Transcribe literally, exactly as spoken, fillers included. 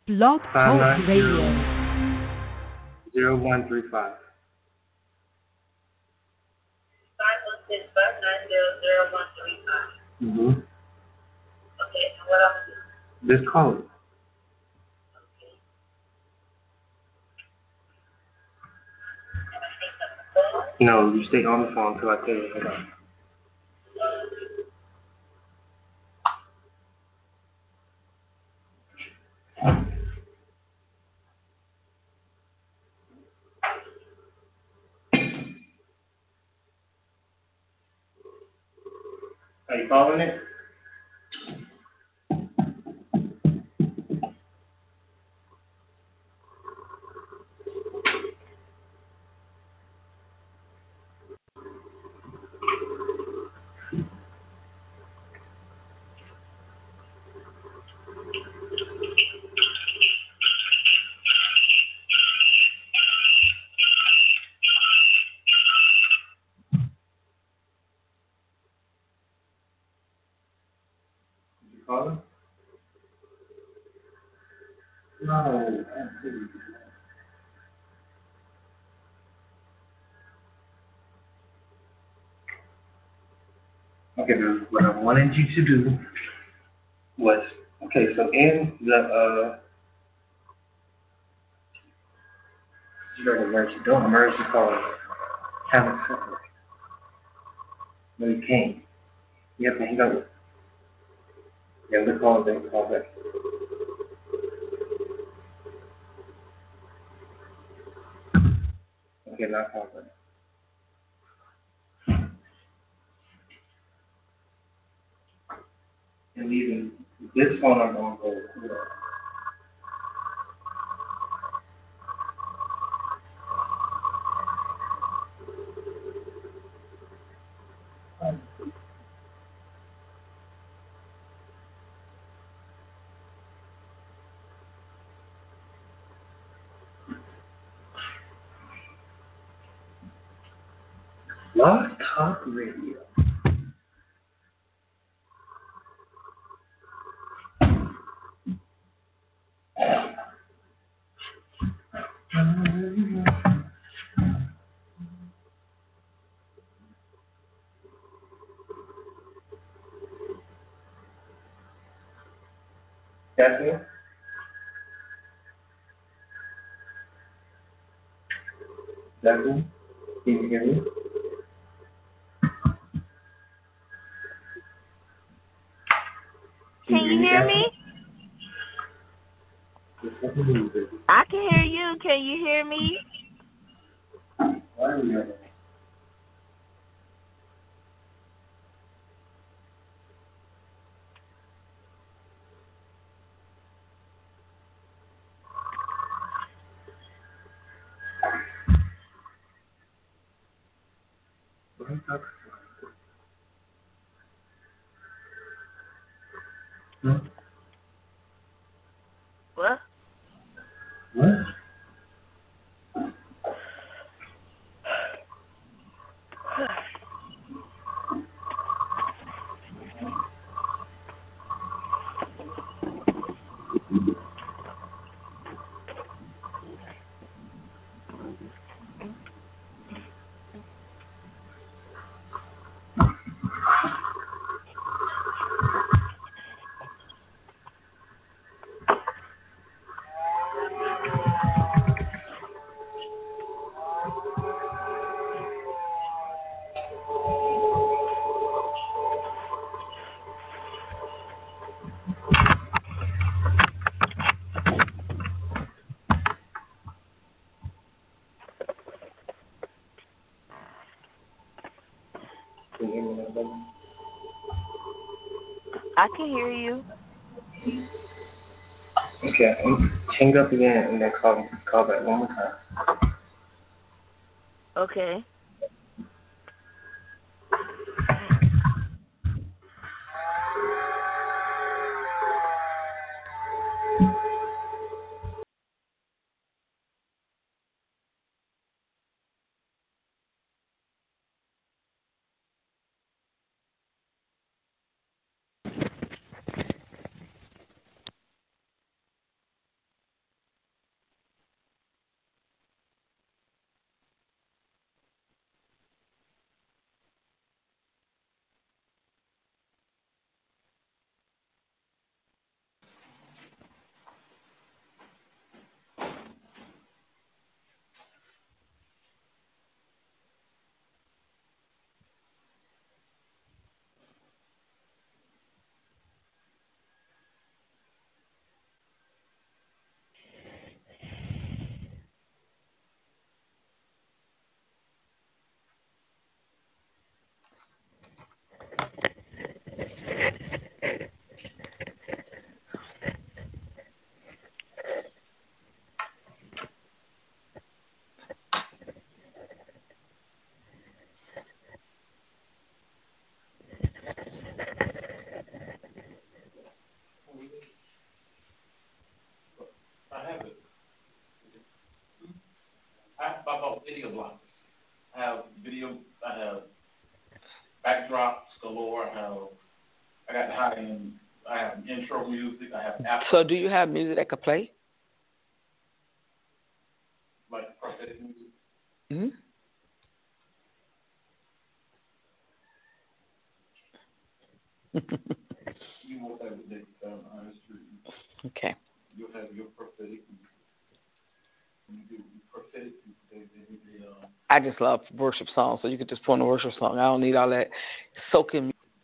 Blog Five Talk nine Radio. zero zero one three five. Five one six five nine zero zero one three five. Mm-hmm. Okay, and what else? Just call it. Okay. And I hang up the phone? No, you stay on the phone until I tell you to hang up. Are you calling it? Did you call him? No. Okay, dude, what I wanted you to do was, okay, so in the, uh, you're an emergency, don't emergency call us. Have it separate. No, you can't. You have to hang up. You have to call back, call back. Okay, now call back. And even this phone I'm going to go with. Blog Talk Radio. Stephanie? Stephanie? Can you hear me? Can you hear me? I can hear you. Can you hear me? Why are we on that? What are you talking about? Hmm? What? What? Can you hear me now, baby? I can hear you. Okay, um, hang up again and then call call back one more time. Okay. picture blockers. I have video, I have backdrops galore, I have, I got high end, I have intro music, I have Apple. So do you have music that could play? Like prophetic music. Mm-hmm. You won't have it next time, honestly. Okay. You'll have your prophetic music. When you do prophetic music, they, they, they, um, I just love worship songs, so you could just put on a worship song. I don't need all that soaking